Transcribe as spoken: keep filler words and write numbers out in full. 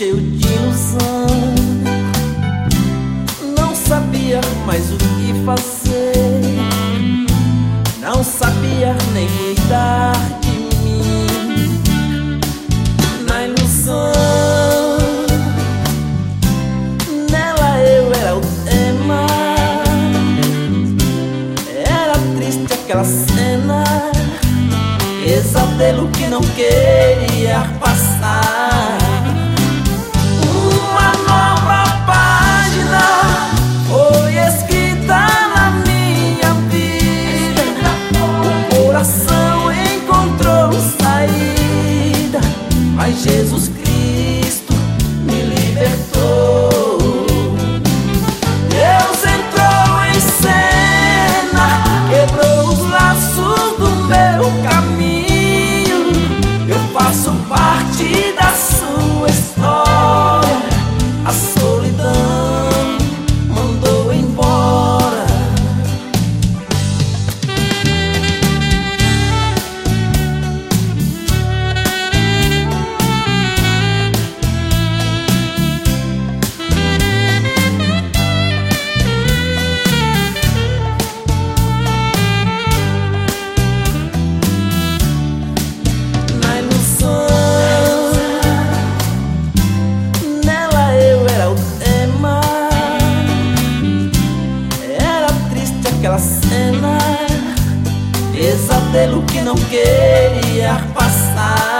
cheio de ilusão. Não sabia mais o que fazer, não sabia nem cuidar de mim. Na ilusão, nela eu era o tema. Era triste aquela cena, pesadelo que não queria passar. Uma nova página foi escrita na minha vida. O coração encontrou saída, mas Jesus Cristo me libertou. Deus entrou em cena, quebrou os laços do meu caminho. Eu faço parte da sua história. A solidão mandou embora. Na ilusão, nela eu era o tema. Era triste aquela cena, pesadelo que não queria passar.